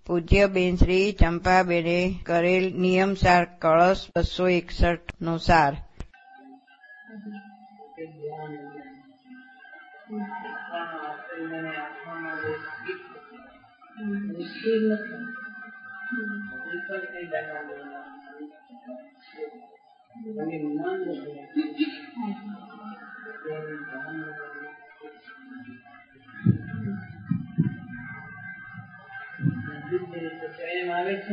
પૂજ્ય બેન શ્રી ચંપાબેને કરેલ નિયમસાર કળશ 261 નો સાર. આવે છે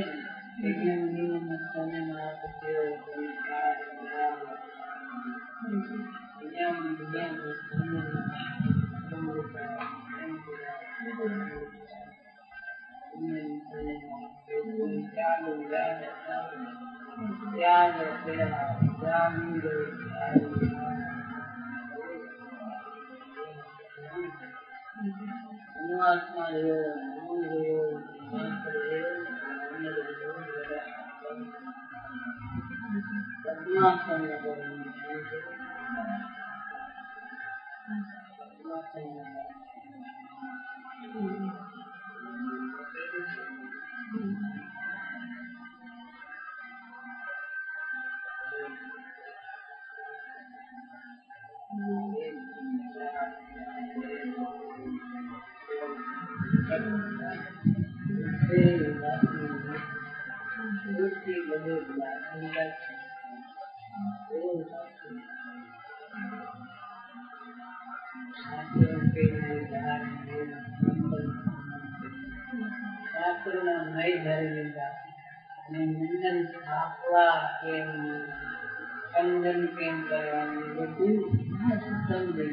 મંડન સ્થાપવા કે કંદન કેમ કરવાનું બધું સમજાઈ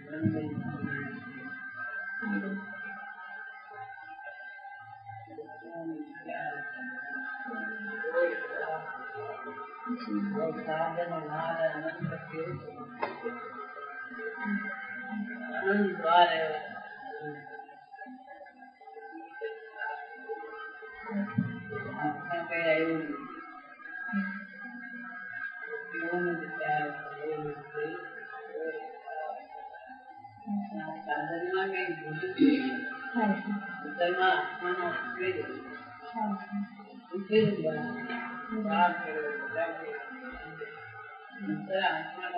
સાધન મારા અનંત દ્વારે સાધનમાં કઈ ભૂલ આત્માનો આત્માનો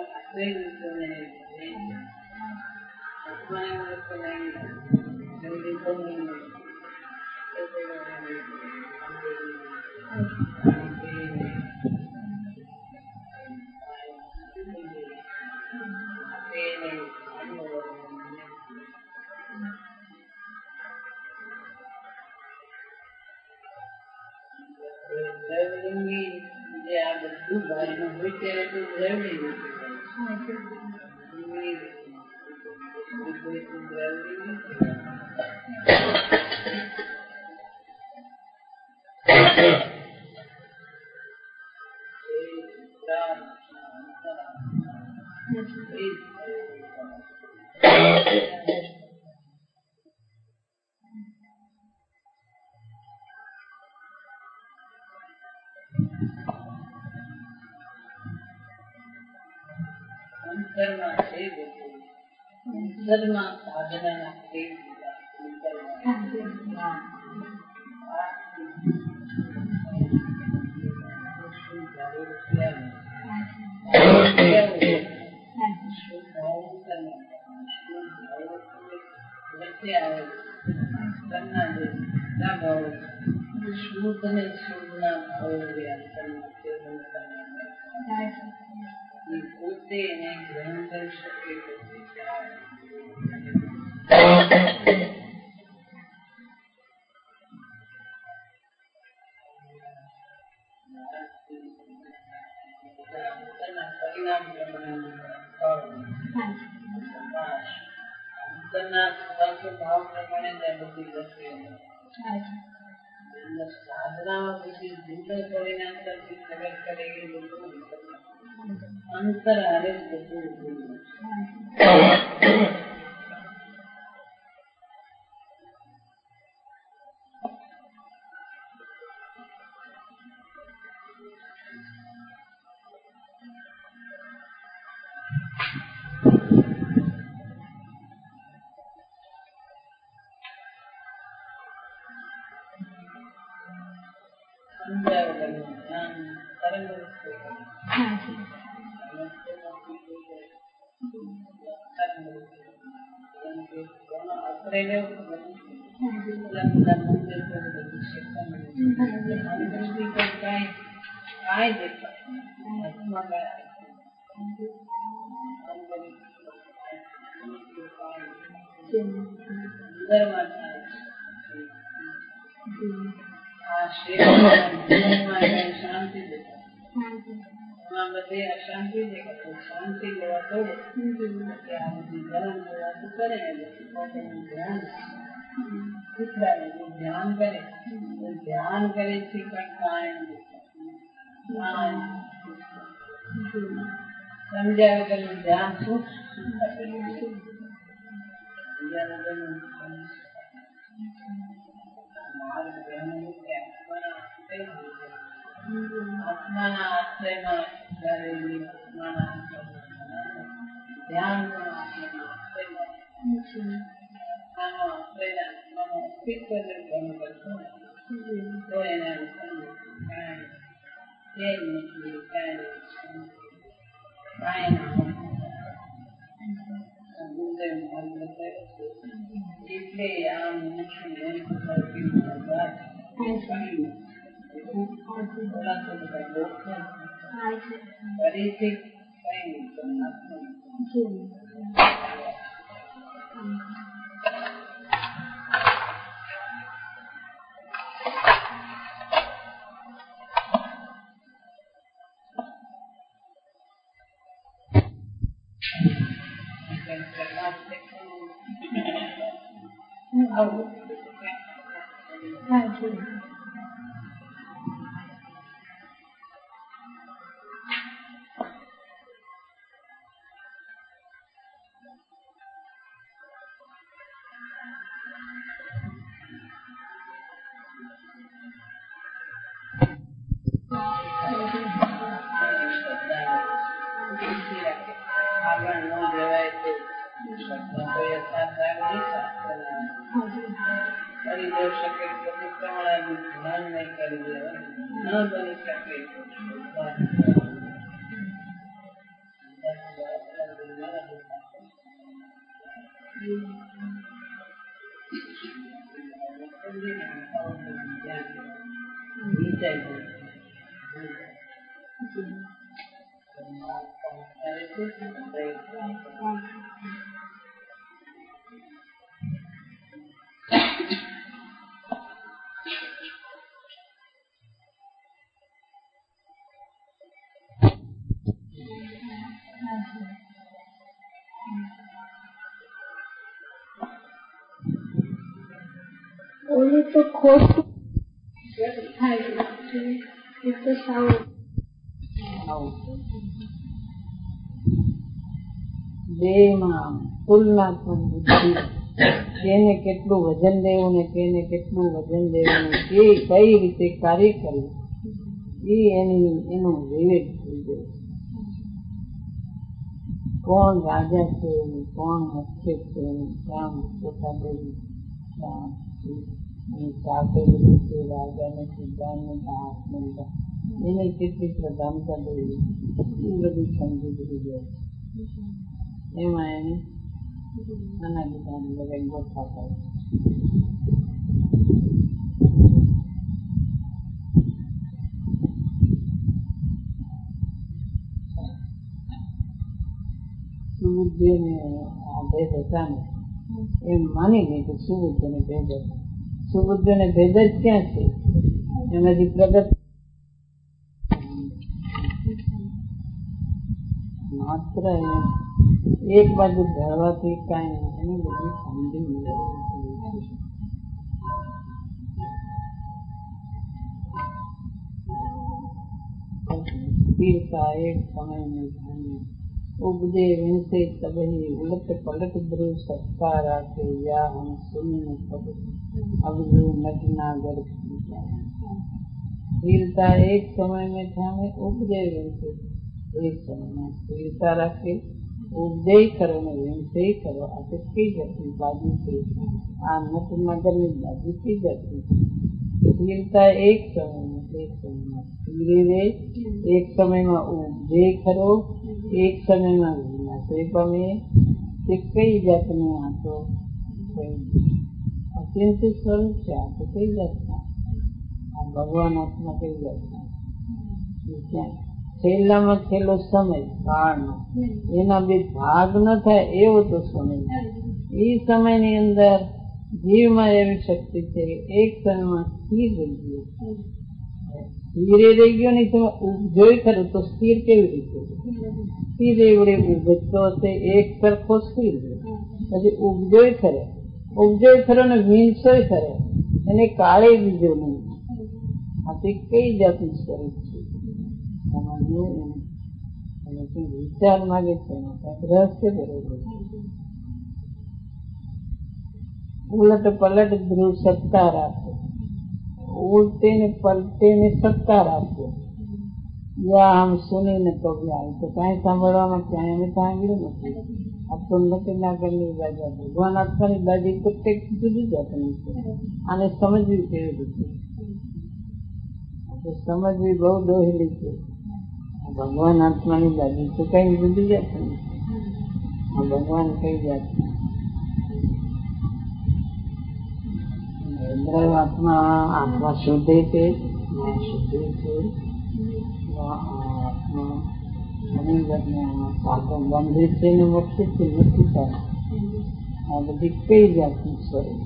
આ બધું ભાઈનું હોય ત્યારે તો અંતરમાં સાધનાના પોતે એને ગ્રહણ કરી શકે પરિણામ ભાવ પ્રમાણે બધી વસ્તુ સાધનામાં બધી જુદો પરિણામ કરતી ખબર કરે એ બધું અંતર હારે જ બધું સમજ્યા વગરનું ધ્યાન તરંગરૂપ થઈ ગયું. આપણે લેવું બધા મંદિર કાંઈ દેખાય અંદરમાં થાય આ શરીરમાં શાંતિ દેખાય. એમાં બધે અશાંતિ દેખાય. શાંતિ લેવા થોડે આ બધી ગરમ લેવાતું કરે ધ્યાન શીખડાવે. ધ્યાન કરે ધ્યાન કરે છે પણ કાંઈ સમજ્યા વગરનું ધ્યાન શું આત્માના આશ્રયમાં આત્માના ધ્યાન પણ આત્માના આશ્રયમાં અસ્તિત્વને બંધ કરશો તો એના એટલે આ મનુષ્ય ફરીથી આગળ ન જવાય તો કરી દો શકે પ્રતિક્રમણાનું ધ્યાન નહીં કરી દેવા ન બની શકે ઓલું તો ખોટું થાય એ તો સાવ દેહમાં તુલનાત્મક બુદ્ધિ કેને કેટલું વજન દેવું ને કેને કેટલું વજન દેવું કે કઈ રીતે કાર્ય કરવું એ એનું વિવેક થઈ ગયું. કોણ રાજા છે કોણ મુખ્ય છે ક્યાં મુખ્યતા દેવી ચાપેલું છે રાજાને સિદ્ધાંતને હાથ મળતા એને કેટલી પ્રધાનતા દેવી એ બધું સમજી દીધી જાય. એમાં એને નાના ગીતાને બધા ગોઠવાતા સુબુદ્ધિને આ ભેદ હતા ને એમ માની ગઈ કે સુબુદ્ધિને ભેદ હતા. સુબુદ્ધિને ભેદ જ ક્યાં છે એનાથી પ્રગટ માત્ર એક બાજુ ધરવાથી કઈ એની બધી સમજી સ્થિરતા એક સમય में उपजे विनसे तबही उलट पलट ध्रुव सत्ता राखे या हम सुन पद अब जो नटना गढ़ स्थिरता एक समय में थामे उपजे विनसे एक समय में स्थिरता रखे उपजय करो ने विनसे करो अटकी जाती बाजू से आ नट नगर में बाजू की जाती स्थिरता एक समय में એક સમયમાં સ્થિર રહે, એક સમયમાં ઉપજે ખરો, એક સમયમાં વિનાશે પામે. તે કઈ જાતનું આ તો અત્યંતિક સ્વરૂપ છે. આ તો કઈ જાતના આ ભગવાન આત્મા કઈ જાતના ક્યાં છેલ્લામાં છેલ્લો સમય કાળનો એના બે ભાગ ન થાય એવો તો સમય. એ સમયની અંદર જીવમાં એવી શક્તિ છે કે એક સમયમાં સ્થિર રહી ગયો. સ્થિર રહી ગયો નહીં તમે જોઈ ખરું તો સ્થિર કેવી રીતે સ્થિર એવડે ઉગતો હશે એક સરખો સ્થિર પછી ઉપજોય ખરો ને વીણસોય ખરો એને કાળે બીજો નહીં. આથી કઈ જાતનું સ્વરૂપ છે વિચાર માગે છે રહસ્ય બરોબર. ઉલટ પલટ ધ્રુવ સત્તા રાખે, ઉલટે ને પલટે ને સત્તા રાખે. યા આમ સુનીને તો આવે તો કઈ સાંભળવામાં ક્યાંય અમે સાંભળ્યું નથી. આ તો નથી ના કરની બાજુ ભગવાન આત્માની બાજુ તો કંઈક જુદી જાતની છે. આને સમજવી કેવી રીતે? સમજવી બહુ દોહેલી છે. ભગવાન આત્માની બાજુ તો કઈ જુદી જાતની. આ ભગવાન કઈ જાત આત્મા શુદ્ધ છે, શુદ્ધ છે. આત્મા ઘણી જાતને બંધ છે ને મોક્ષ છે નથી થાય. આ બધી કઈ જાતનું સ્વરૂપ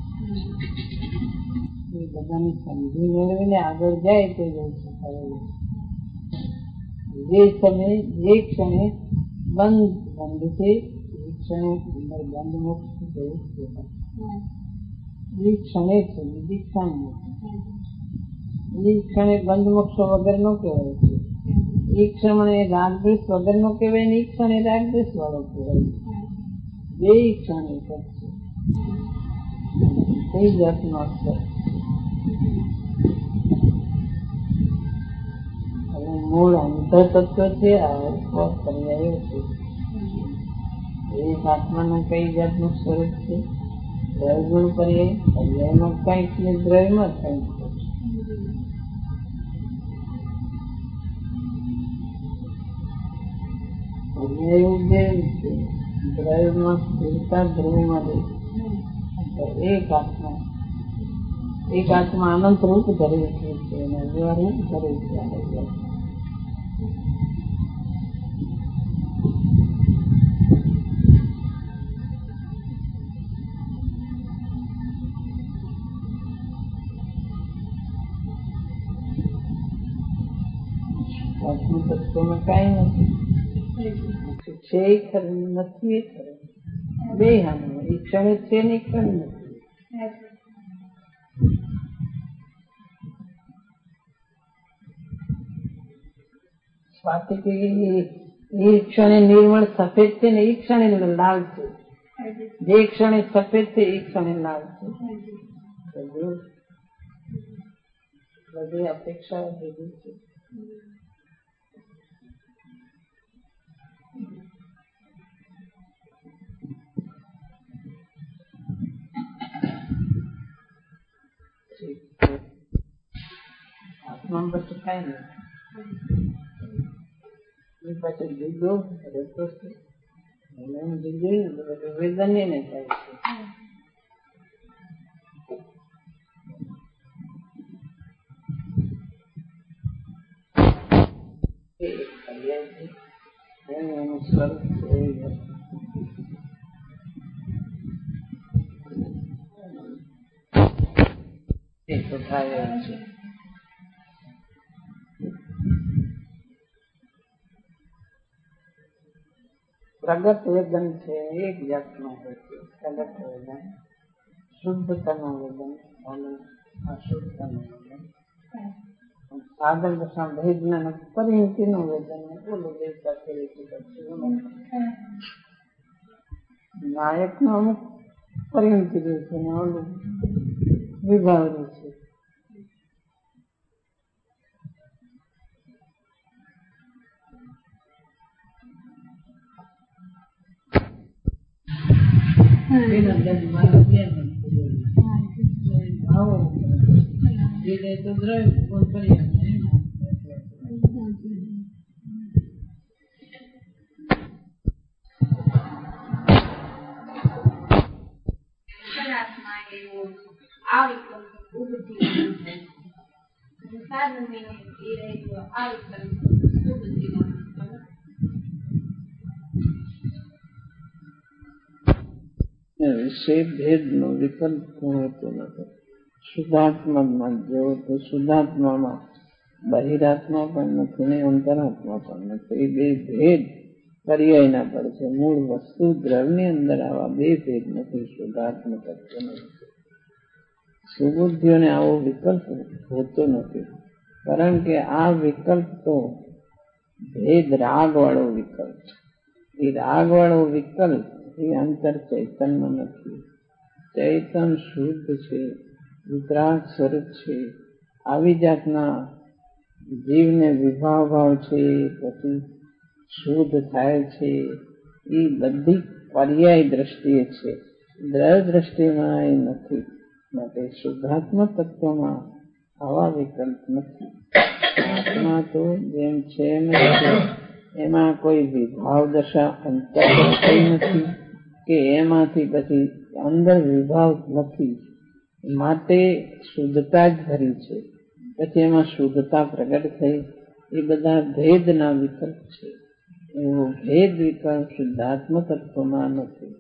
એ બધાને સમજી મેળવીને આગળ જાય તો જે સમય જે ક્ષણે બંધ છે એ ક્ષણે બંધ મોક્ષ થયું છે. એ ક્ષણે છે બીજી ક્ષણ નથી. એ ક્ષણે બંધ મોક્ષ વગર નો કહેવાય છે. એ ક્ષણે રાગદ્વેષ વગર નો કહેવાય ને એ ક્ષણે રાગદ્વેષ વાળો કહેવાય. બે ક્ષણ એક જ છે. કઈ જાતનો અક્ષર મૂળ અંતર તત્વ છે. આ પર્યાયો છે. એક આત્માનું કઈ જાતનું સ્વરૂપ છે? દ્રવ્યગુણ પર્યાય. પર્યાયમાં કઈક ને દ્રવ્યમાં કઈક. પર્યાય બે છે. દ્રવ્યમાં સ્થિરતા, દ્રવ્યમાં એક આત્મા અનંત રૂપ ધરે છે અને રૂપ ધરે છે. તત્વમાં કઈ નથી છે ખરું નથી ખરું બે હાનું. એ ક્ષણે છે ને ક્ષણ નથી. સ્વાતિ એ ક્ષણે નિર્મળ સફેદ છે ને એ ક્ષણે લાલ છે. જે ક્ષણે સફેદ છે એ ક્ષણે લાલ છે. બધી અપેક્ષા દીધી છે. આત્મા પછી કઈ નહીં. પાછળ જુદો રહેતો છે. વેદન ને થાય છે. એનું સ્વરૂપ તો થાય છે. પ્રગટ વેદન છે એક જાતનું હોય છે. પ્રગટ વેદન શુદ્ધતાનું વેદન, અશુદ્ધતાનું વેદન. સાધન દશા ભેદના પરિણતિનું વેદન ઓલું બે સાથે નાયક નો અમુક પરિણતિ રહે છે ને ઓલું વિભાવ રહે છે. ભાવ ભેદ એ તો દ્રવ્ય પર્યાય વિષય ભેદ નો વિકલ્પ હોતો નથી. શુદ્ધાત્મામાં જેવો તો શુદ્ધાત્મામાં બહિરાત્મા પણ નથી ને અંતરાત્મા પણ નથી. બે ભેદ પર્યાયના પડે છે. મૂળ વસ્તુ દ્રવ્યની અંદર આવા બે ભેદ નથી. શુદ્ધાત્મા તત્વ નથી. સુબુદ્ધિઓને આવો વિકલ્પ હોતો નથી, કારણ કે આ વિકલ્પ તો ભેદ રાગ વાળો વિકલ્પ. એ રાગ વાળો વિકલ્પ એ અંતર ચૈતન્યમાં નથી. ચૈતન શુદ્ધ છે, વિતરાગ સ્વરૂપ છે. આવી જાતના જીવને વિભાવ ભાવ છે, પછી શુદ્ધ થાય છે, એ બધી પર્યાય દ્રષ્ટિએ છે, દ્રવ્ય દ્રષ્ટિમાં એ નથી. માટે શુદ્ધાત્મક તત્વમાં આવા વિકલ્પ નથી. આત્મા તો જેમ છે એમ છે, એમાં કોઈ વિભાવ દશા અંતર નથી કે એમાંથી પછી અંદર વિભાવ નથી. માટે શુદ્ધતા જ ભરી છે. પછી એમાં શુદ્ધતા પ્રગટ થઈ. એ બધા ભેદના વિકલ્પ છે. એવો ભેદ વિકલ્પ શુદ્ધાત્મ તત્વમાં નથી.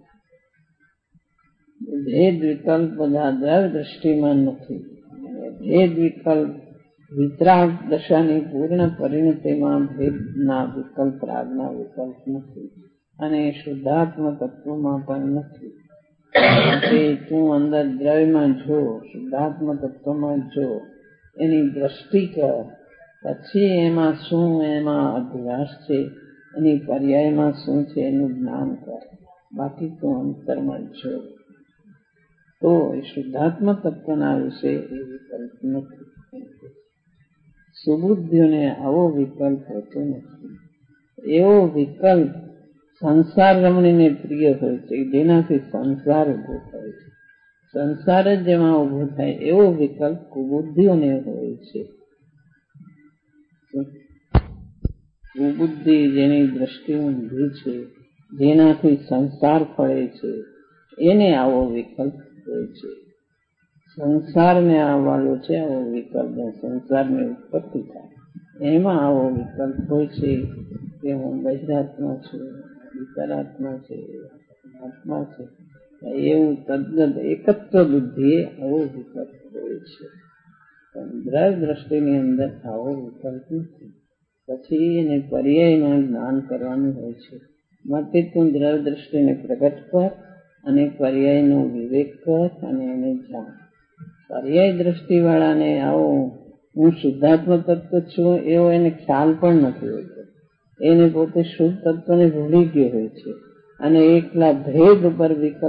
ભેદ વિકલ્પ બધા દ્રવ્ય દ્રષ્ટિમાં નથી. ભેદ વિકલ્પ વિતરાગ દશાની પૂર્ણ પરિણતિમાં ભેદના વિકલ્પ રાગના વિકલ્પ નથી, અને શુદ્ધાત્મ તત્વમાં પણ નથી. તું અંદર દ્રવ્યમાં જો, શુદ્ધાત્મ તત્વમાં જો, એની દ્રષ્ટિ કર, પછી એમાં શું એમાં અભ્યાસ છે, એની પર્યાયમાં શું છે એનું જ્ઞાન કર. બાકી તું અંતરમાં જો તો એ શુદ્ધાત્મ તત્વના વિશે એ વિકલ્પ નથી. સુબુદ્ધિઓને આવો વિકલ્પ હોતો નથી. એવો વિકલ્પ સંસાર રમણીને પ્રિય હોય છે, જેનાથી સંસાર ઉભો થાય છે. સંસાર જ જેમાં ઉભો થાય એવો વિકલ્પ કુબુદ્ધિઓને હોય છે. કુબુદ્ધિ જેની દ્રષ્ટિ ઊંધી છે, જેનાથી સંસાર ફળે છે, એને આવો વિકલ્પ હોય છે. સંસારને આવવાનો છે આવો વિકલ્પ, સંસારની ઉત્પત્તિ થાય એમાં આવો વિકલ્પ હોય છે કે હું બહિરાત્મા છું, વિતરાત્મા છે, આત્મા છે. એવું તદ્દત એકત્વ બુદ્ધિએ આવો વિકલ્પ હોય છે. પણ દ્રવ્ય દ્રષ્ટિની અંદર આવો વિકલ્પ નથી. પછી એને પર્યાયમાં જ્ઞાન કરવાનું હોય છે. માટે તું દ્રવ્ય દ્રષ્ટિને પ્રગટ કર અને પર્યાયનો વિવેક કર અને એને જાણ. પર્યાય દ્રષ્ટિ વાળાને આવો હું શુદ્ધાત્મ તત્વ છું એવો એને ખ્યાલ પણ નથી હોતો. એને પોતે શુદ્ધ તત્વને ભૂલી ગયો હોય છે અને એકલા ભેદ ઉપર વિકલ્પ